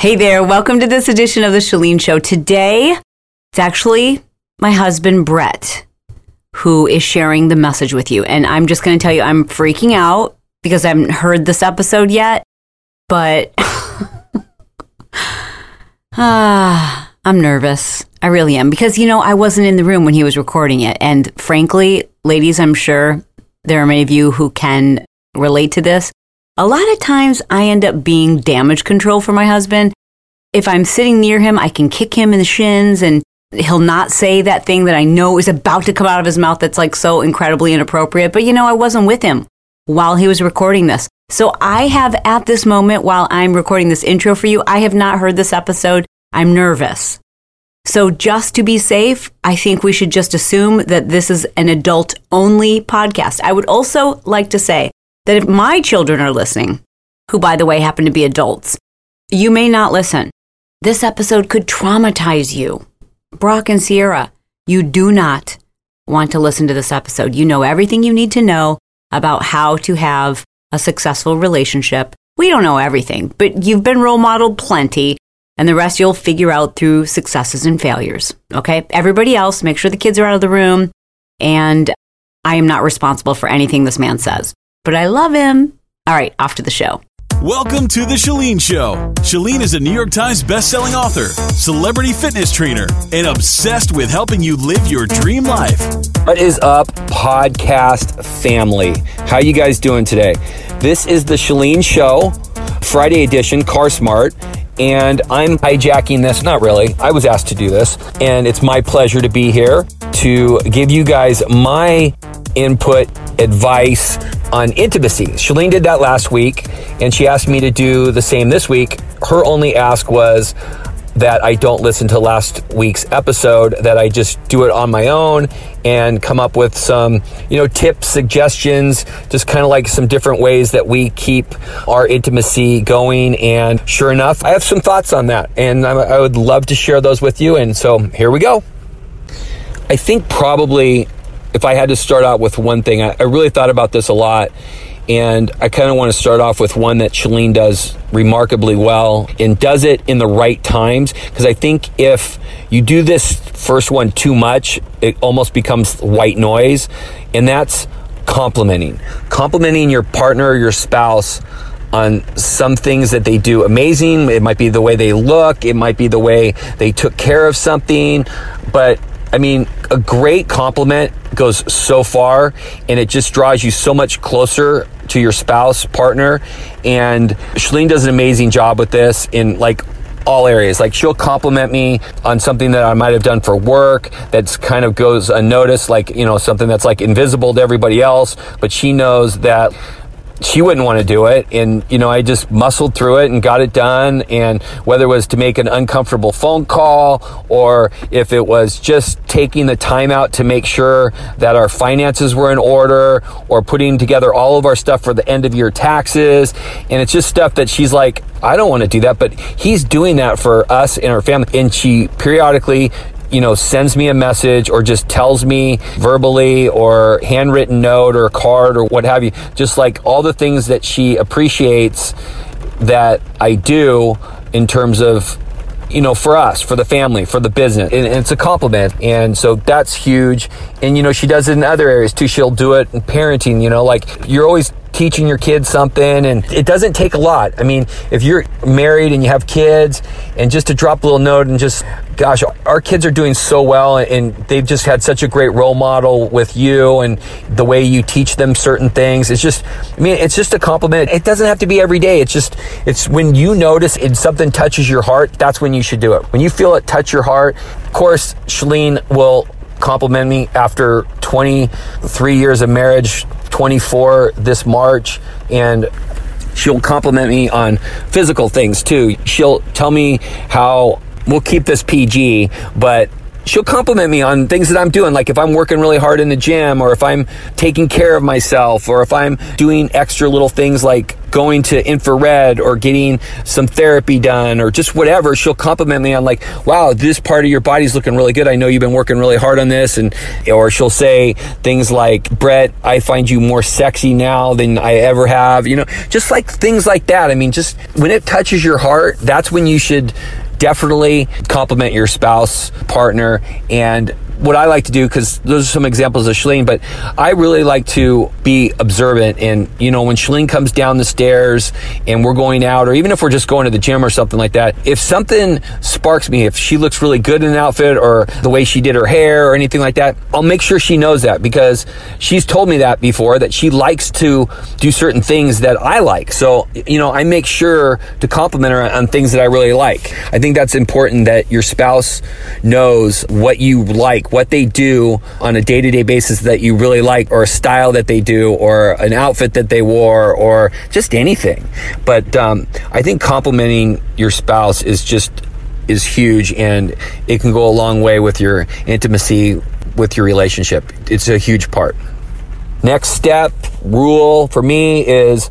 Hey there, welcome to this edition of The Chalene Show. Today, it's actually my husband, Brett, who is sharing the message with you. And I'm just going to tell you, I'm freaking out because I haven't heard this episode yet, but I'm nervous. I really am because, I wasn't in the room when he was recording it. And frankly, ladies, I'm sure there are many of you who can relate to this. A lot of times I end up being damage control for my husband. If I'm sitting near him, I can kick him in the shins and he'll not say that thing that I know is about to come out of his mouth that's like so incredibly inappropriate. But I wasn't with him while he was recording this. So I have at this moment while I'm recording this intro for you, I have not heard this episode. I'm nervous. So just to be safe, I think we should just assume that this is an adult-only podcast. I would also like to say that if my children are listening, who, by the way, happen to be adults, you may not listen. This episode could traumatize you. Brock and Sierra, you do not want to listen to this episode. You know everything you need to know about how to have a successful relationship. We don't know everything, but you've been role modeled plenty, and the rest you'll figure out through successes and failures. Okay? Everybody else, make sure the kids are out of the room, and I am not responsible for anything this man says. But I love him. All right, off to the show. Welcome to The Chalene Show. Chalene is a New York Times bestselling author, celebrity fitness trainer, and obsessed with helping you live your dream life. What is up, podcast family? How you guys doing today? This is The Chalene Show, Friday edition, Car Smart, and I'm hijacking this. Not really. I was asked to do this, and it's my pleasure to be here to give you guys my input, advice on intimacy. Chalene did that last week, and she asked me to do the same this week. Her only ask was that I don't listen to last week's episode, that I just do it on my own and come up with some, tips, suggestions, just kind of like some different ways that we keep our intimacy going. And sure enough, I have some thoughts on that, and I would love to share those with you. And so here we go. I think probably if I had to start out with one thing, I really thought about this a lot, and I kind of want to start off with one that Chalene does remarkably well and does it in the right times, because I think if you do this first one too much, it almost becomes white noise, and that's complimenting your partner or your spouse on some things that they do amazing. It might be the way they look, it might be the way they took care of something, but a great compliment goes so far, and it just draws you so much closer to your spouse, partner. And Chalene does an amazing job with this in all areas. She'll compliment me on something that I might have done for work that's kind of goes unnoticed, something that's invisible to everybody else, but she knows that she wouldn't want to do it. And, I just muscled through it and got it done. And whether it was to make an uncomfortable phone call, or if it was just taking the time out to make sure that our finances were in order, or putting together all of our stuff for the end of year taxes. And it's just stuff that she's like, I don't want to do that, but he's doing that for us and our family. And she periodically sends me a message or just tells me verbally or handwritten note or card or what have you, just all the things that she appreciates that I do in terms of, for us, for the family, for the business. And it's a compliment. And so that's huge. And, she does it in other areas too. She'll do it in parenting, you're always teaching your kids something, and it doesn't take a lot. If you're married and you have kids, and just to drop a little note and just, gosh, our kids are doing so well, and they've just had such a great role model with you and the way you teach them certain things. It's just, it's just a compliment. It doesn't have to be every day. It's when you notice and something touches your heart, that's when you should do it. When you feel it touch your heart. Of course, Chalene will compliment me after 23 years of marriage, 24 this March, and she'll compliment me on physical things too. She'll tell me how, we'll keep this PG, but she'll compliment me on things that I'm doing, like if I'm working really hard in the gym, or if I'm taking care of myself, or if I'm doing extra little things like going to infrared or getting some therapy done or just whatever, she'll compliment me on like, wow, this part of your body's looking really good. I know you've been working really hard on this. Or she'll say things like, Brett, I find you more sexy now than I ever have, just like things like that. I mean, just when it touches your heart, that's when you should definitely compliment your spouse, partner. And what I like to do, because those are some examples of Chalene, but I really like to be observant. And, when Chalene comes down the stairs and we're going out, or even if we're just going to the gym or something like that, if something sparks me, if she looks really good in an outfit or the way she did her hair or anything like that, I'll make sure she knows that, because she's told me that before, that she likes to do certain things that I like. So, I make sure to compliment her on things that I really like. I think that's important, that your spouse knows what you like, what they do on a day-to-day basis that you really like, or a style that they do, or an outfit that they wore, or just anything. But I think complimenting your spouse is huge, and it can go a long way with your intimacy, with your relationship. It's a huge part. Next step, rule for me is,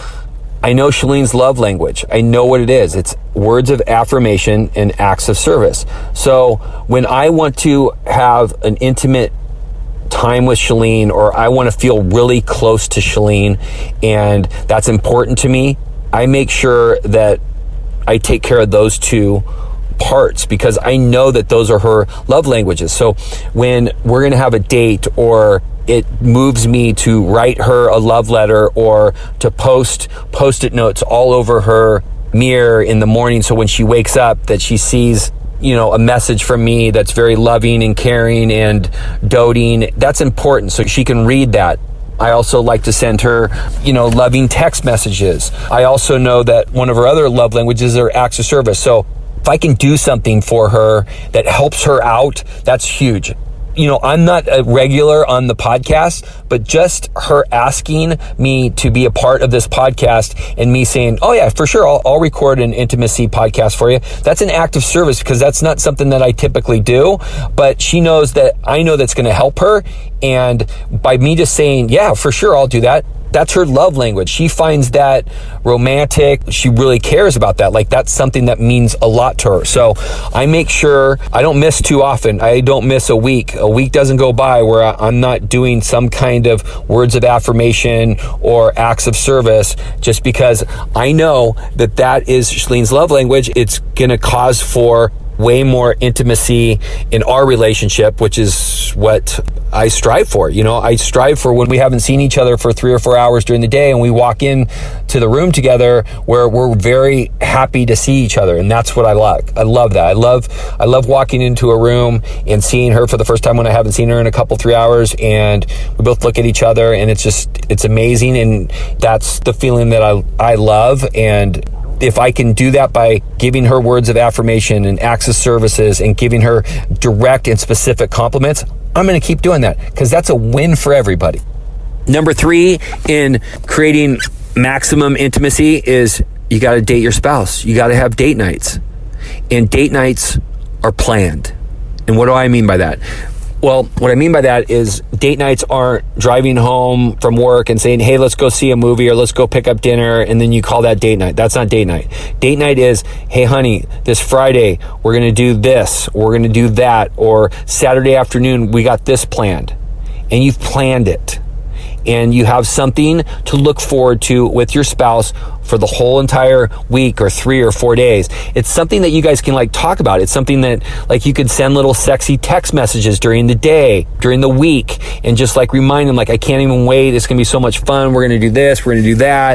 I know Chalene's love language. I know what it is. It's words of affirmation and acts of service. So when I want to have an intimate time with Chalene, or I want to feel really close to Chalene, and that's important to me, I make sure that I take care of those two parts, because I know that those are her love languages. So when we're going to have a date, or it moves me to write her a love letter, or to post-it notes all over her mirror in the morning, so when she wakes up that she sees a message from me that's very loving and caring and doting. That's important, so she can read that. I also like to send her, loving text messages. I also know that one of her other love languages are acts of service. So if I can do something for her that helps her out, that's huge. I'm not a regular on the podcast, but just her asking me to be a part of this podcast and me saying, oh yeah, for sure, I'll record an intimacy podcast for you. That's an act of service, because that's not something that I typically do, but she knows that I know that's going to help her. And by me just saying, yeah, for sure, I'll do that, that's her love language. She finds that romantic. She really cares about that. Like, that's something that means a lot to her. So I make sure I don't miss too often. I don't miss a week. A week doesn't go by where I'm not doing some kind of words of affirmation or acts of service, just because I know that that is Chalene's love language. It's going to cause for way more intimacy in our relationship, which is what I strive for. I strive for when we haven't seen each other for 3 or 4 hours during the day, and we walk in to the room together where we're very happy to see each other. And that's what I like. I love that. I love walking into a room and seeing her for the first time when I haven't seen her in a couple, 3 hours, and we both look at each other, and it's amazing. And that's the feeling that I love. And if I can do that by giving her words of affirmation and acts of services and giving her direct and specific compliments, I'm going to keep doing that, because that's a win for everybody. Number 3 in creating maximum intimacy is you got to date your spouse. You got to have date nights. And date nights are planned. And what do I mean by that? Well, what I mean by that is date nights aren't driving home from work and saying, hey, let's go see a movie or let's go pick up dinner, and then you call that date night. That's not date night. Date night is, hey, honey, this Friday, we're going to do this, we're going to do that, or Saturday afternoon, we got this planned. And you've planned it. And you have something to look forward to with your spouse for the whole entire week or 3 or 4 days. It's something that you guys can talk about. It's something that you could send little sexy text messages during the day, during the week, and just remind them I can't even wait. It's going to be so much fun. We're going to do this. We're going to do that.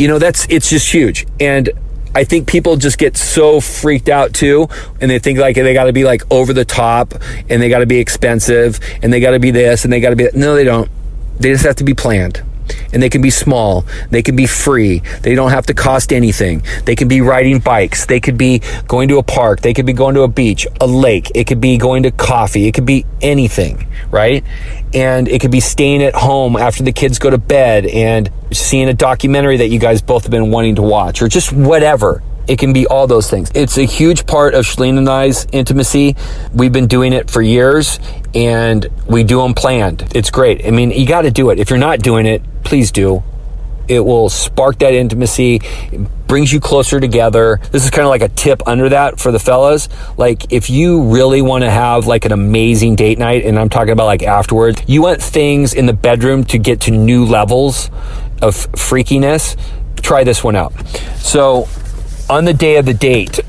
It's just huge. And I think people just get so freaked out too, and they think they got to be over the top, and they got to be expensive, and they got to be this, and they got to be that. No, they don't. They just have to be planned. And they can be small. They can be free. They don't have to cost anything. They can be riding bikes. They could be going to a park. They could be going to a beach, a lake. It could be going to coffee. It could be anything, right? And it could be staying at home after the kids go to bed and seeing a documentary that you guys both have been wanting to watch, or just whatever. It can be all those things. It's a huge part of Chalene and I's intimacy. We've been doing it for years, and we do them planned. It's great. I mean, you got to do it. If you're not doing it, please do. It will spark that intimacy, brings you closer together. This is kind of like a tip under that for the fellas. Like, if you really want to have like an amazing date night, and I'm talking about like afterwards, you want things in the bedroom to get to new levels of freakiness, try this one out. So on the day of the date,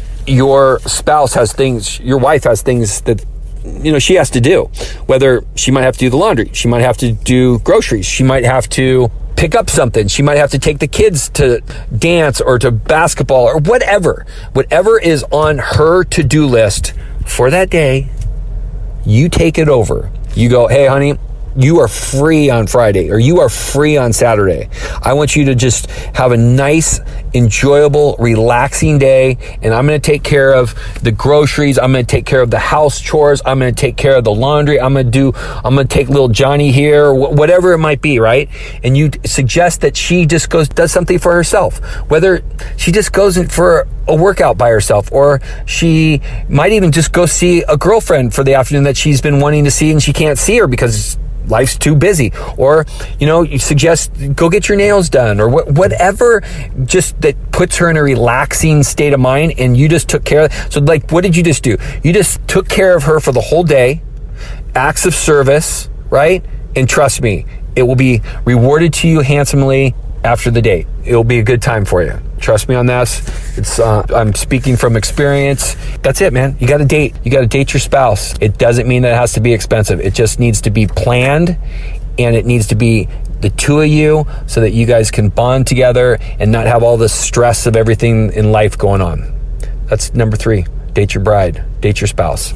your spouse has things, your wife has things that, you know, she has to do. Whether she might have to do the laundry, she might have to do groceries, she might have to pick up something, she might have to take the kids to dance or to basketball or whatever is on her to-do list for that day. You take it over. You go, hey honey, you are free on Friday, or you are free on Saturday. I want you to just have a nice, enjoyable, relaxing day, and I'm going to take care of the groceries. I'm going to take care of the house chores. I'm going to take care of the laundry. I'm going to take little Johnny here, whatever it might be, right? And you suggest that she just does something for herself, whether she just goes in for a workout by herself, or she might even just go see a girlfriend for the afternoon that she's been wanting to see and she can't see her because life's too busy. Or, you know, you suggest go get your nails done, or whatever, just that puts her in a relaxing state of mind, and you just took care of it. So like, what did you just do? You just took care of her for the whole day, acts of service, right? And trust me, it will be rewarded to you handsomely after the date. It'll be a good time for you. Trust me on this. It's I'm speaking from experience. That's it, man. You got to date. You got to date your spouse. It doesn't mean that it has to be expensive. It just needs to be planned, and it needs to be the two of you so that you guys can bond together and not have all the stress of everything in life going on. That's number 3. Date your bride. Date your spouse.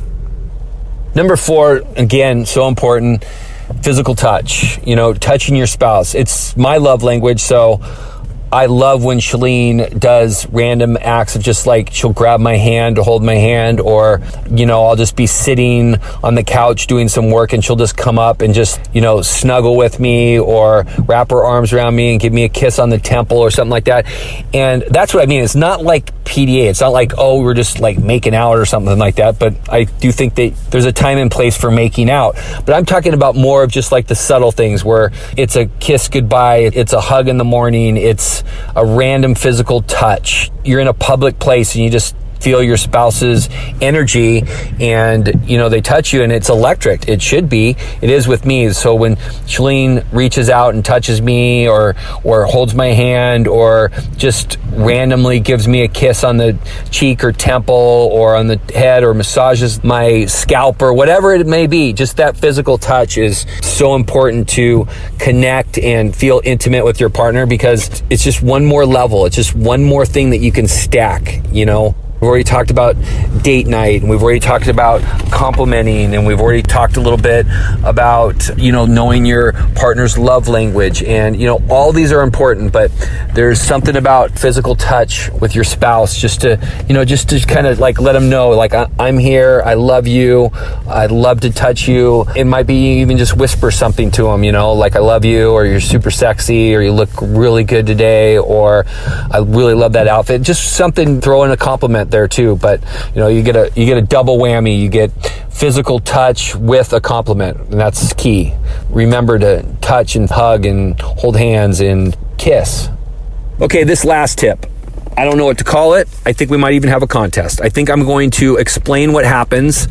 Number 4, again, so important, physical touch. You know, touching your spouse. It's my love language, so I love when Chalene does random acts of just like, she'll grab my hand to hold my hand, or, you know, I'll just be sitting on the couch doing some work and she'll just come up and just, you know, snuggle with me or wrap her arms around me and give me a kiss on the temple or something like that. And that's what I mean. It's not like PDA. It's not like, oh, we're just like making out or something like that. But I do think that there's a time and place for making out. But I'm talking about more of just like the subtle things where it's a kiss goodbye, it's a hug in the morning, it's a random physical touch. You're in a public place and you just feel your spouse's energy, and you know, they touch you and it's electric. It should be. It is with me. So when Chalene reaches out and touches me, or holds my hand, or just randomly gives me a kiss on the cheek or temple or on the head, or massages my scalp, or whatever it may be, just that physical touch is so important to connect and feel intimate with your partner, because it's just one more level. It's just one more thing that you can stack, you know. We've already talked about date night, and we've already talked about complimenting, and we've already talked a little bit about, you know, knowing your partner's love language. And, you know, all these are important, but there's something about physical touch with your spouse, just to kind of like let them know, like, I'm here, I love you, I'd love to touch you. It might be even just whisper something to them, you know, like, I love you, or you're super sexy, or you look really good today, or I really love that outfit. Just something, throw in a compliment there too. But you know, you get a double whammy. You get physical touch with a compliment, and that's key. Remember to touch and hug and hold hands and kiss. Okay, this last tip, I don't know what to call it. I think we might even have a contest. I think I'm going to explain what happens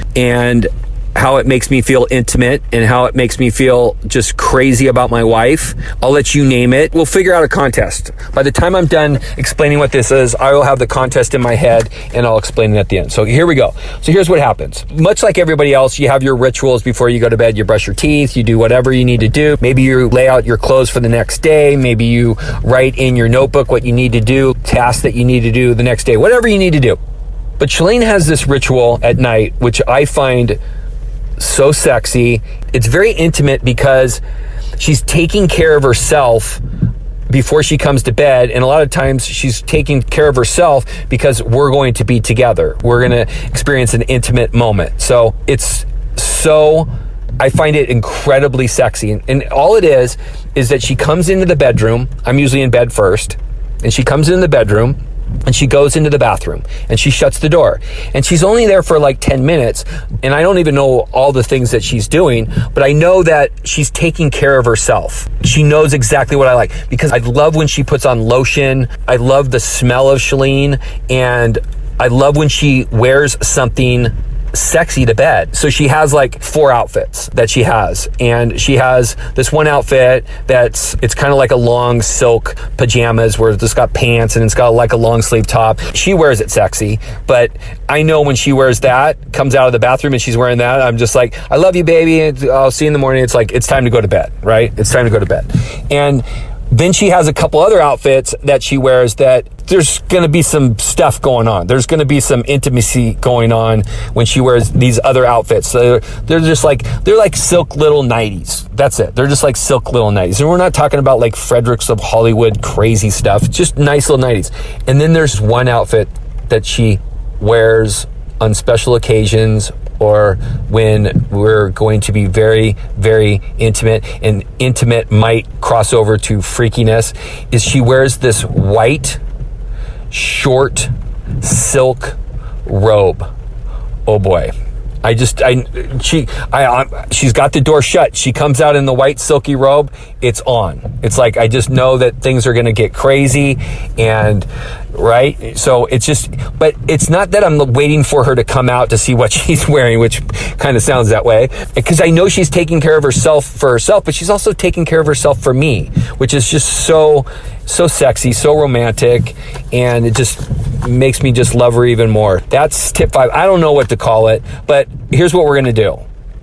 and how it makes me feel intimate and how it makes me feel just crazy about my wife. I'll let you name it. We'll figure out a contest. By the time I'm done explaining what this is, I will have the contest in my head and I'll explain it at the end. So here we go. So here's what happens. Much like everybody else, you have your rituals before you go to bed. You brush your teeth, you do whatever you need to do. Maybe you lay out your clothes for the next day. Maybe you write in your notebook what you need to do, tasks that you need to do the next day, whatever you need to do. But Chalene has this ritual at night, which I find so sexy. It's very intimate because she's taking care of herself before she comes to bed, and a lot of times she's taking care of herself because we're going to be together. We're going to experience an intimate moment. So I find it incredibly sexy. And all it is that she comes into the bedroom. I'm usually in bed first, and she comes in the bedroom And she goes into the bathroom and she shuts the door. And she's only there for like 10 minutes. And I don't even know all the things that she's doing, but I know that she's taking care of herself. She knows exactly what I like, because I love when she puts on lotion. I love the smell of Chalene, and I love when she wears something sexy to bed. So she has like 4 outfits that she has, and she has this one outfit it's kind of like a long silk pajamas where it's got pants and it's got like a long sleeve top. She wears it sexy, but I know when she wears that, comes out of the bathroom and she's wearing that, I'm just like, I love you, baby, I'll see you in the morning. It's like, it's time to go to bed, right? It's time to go to bed. And then she has a couple other outfits that she wears that there's going to be some stuff going on. There's going to be some intimacy going on when she wears these other outfits. So they're like silk little nighties. That's it. They're just like silk little nighties. And we're not talking about like Fredericks of Hollywood crazy stuff. Just nice little nighties. And then there's one outfit that she wears on special occasions, or when we're going to be very, very intimate, and intimate might cross over to freakiness, is she wears this white, short, silk robe. Oh boy. She's got the door shut. She comes out in the white silky robe. It's on. It's like, I just know that things are going to get crazy, and right. So it's just, but it's not that I'm waiting for her to come out to see what she's wearing, which kind of sounds that way, because I know she's taking care of herself for herself, but she's also taking care of herself for me, which is just so sexy, so romantic, and it just makes me just love her even more. That's tip 5. I don't know what to call it, but here's what we're going to do.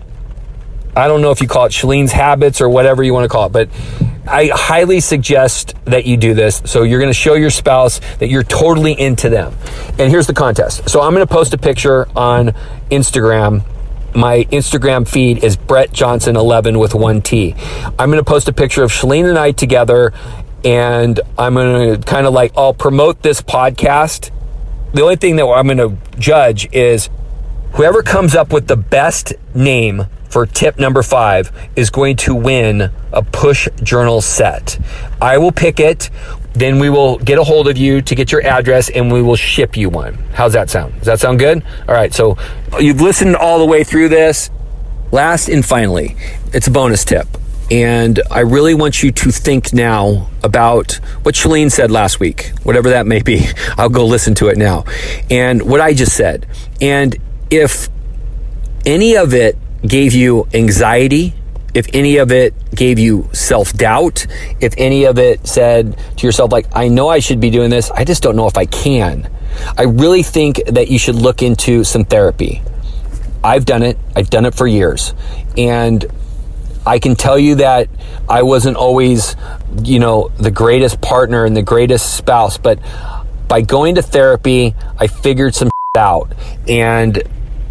I don't know if you call it Chalene's habits or whatever you want to call it, but I highly suggest that you do this. So you're going to show your spouse that you're totally into them. And here's the contest. So I'm going to post a picture on Instagram. My Instagram feed is Brett Johnson 11 with 1 T. I'm going to post a picture of Chalene and I together, and I'm going to kind of like, I'll promote this podcast. The only thing that I'm going to judge is whoever comes up with the best name for tip number 5 is going to win a Push Journal set. I will pick it. Then we will get a hold of you to get your address, and we will ship you one. How's that sound? Does that sound good? All right. So you've listened all the way through this. Last and finally, it's a bonus tip. And I really want you to think now about what Chalene said last week, whatever that may be. I'll go listen to it now. And what I just said. And if any of it gave you anxiety, if any of it gave you self-doubt, if any of it said to yourself, like, I know I should be doing this, I just don't know if I can, I really think that you should look into some therapy. I've done it for years. And I can tell you that I wasn't always, the greatest partner and the greatest spouse, but by going to therapy, I figured some out. And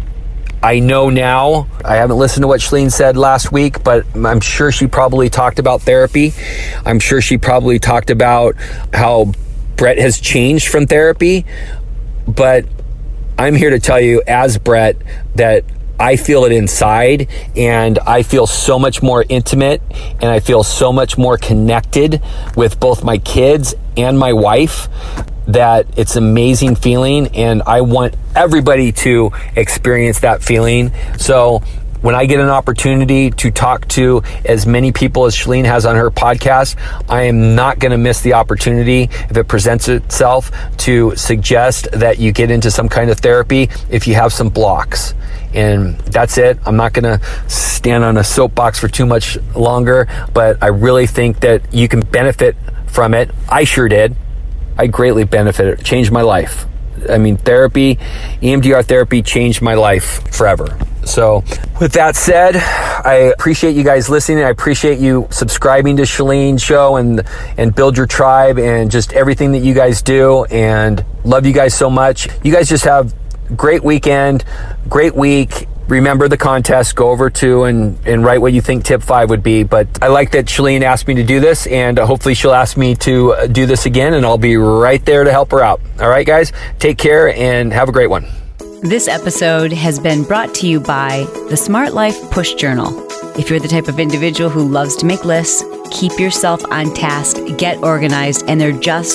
I know now, I haven't listened to what Chalene said last week, but I'm sure she probably talked about therapy. I'm sure she probably talked about how Brett has changed from therapy. But I'm here to tell you, as Brett, that I feel it inside, and I feel so much more intimate, and I feel so much more connected with both my kids and my wife, that it's an amazing feeling, and I want everybody to experience that feeling. So when I get an opportunity to talk to as many people as Chalene has on her podcast, I am not going to miss the opportunity, if it presents itself, to suggest that you get into some kind of therapy if you have some blocks. And that's it. I'm not going to stand on a soapbox for too much longer, but I really think that you can benefit from it. I sure did. I greatly benefited. It changed my life. I mean, therapy, EMDR therapy changed my life forever. So with that said, I appreciate you guys listening. I appreciate you subscribing to Chalene's show and Build Your Tribe and just everything that you guys do, and love you guys so much. You guys just have a great weekend, great week. Remember the contest, go over to and write what you think tip 5 would be. But I like that Chalene asked me to do this, and hopefully she'll ask me to do this again, and I'll be right there to help her out. All right, guys, take care and have a great one. This episode has been brought to you by the Smart Life Push Journal. If you're the type of individual who loves to make lists, keep yourself on task, get organized, and they're just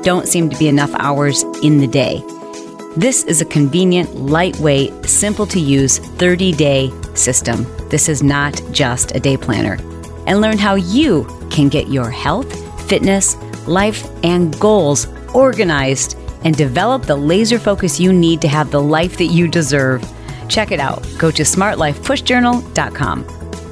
don't seem to be enough hours in the day. This is a convenient, lightweight, simple to use 30-day system. This is not just a day planner. And learn how you can get your health, fitness, life, and goals organized and develop the laser focus you need to have the life that you deserve. Check it out. Go to smartlifepushjournal.com.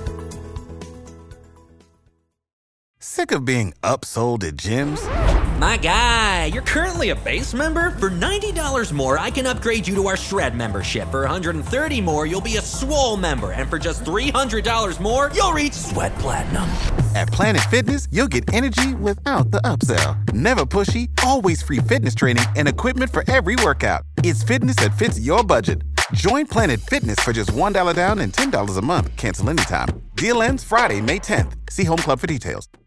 Sick of being upsold at gyms? My guy, you're currently a base member? For $90 more, I can upgrade you to our Shred membership. For $130 more, you'll be a Swole member. And for just $300 more, you'll reach Sweat Platinum. At Planet Fitness, you'll get energy without the upsell. Never pushy, always free fitness training and equipment for every workout. It's fitness that fits your budget. Join Planet Fitness for just $1 down and $10 a month. Cancel anytime. Deal ends Friday, May 10th. See Home Club for details.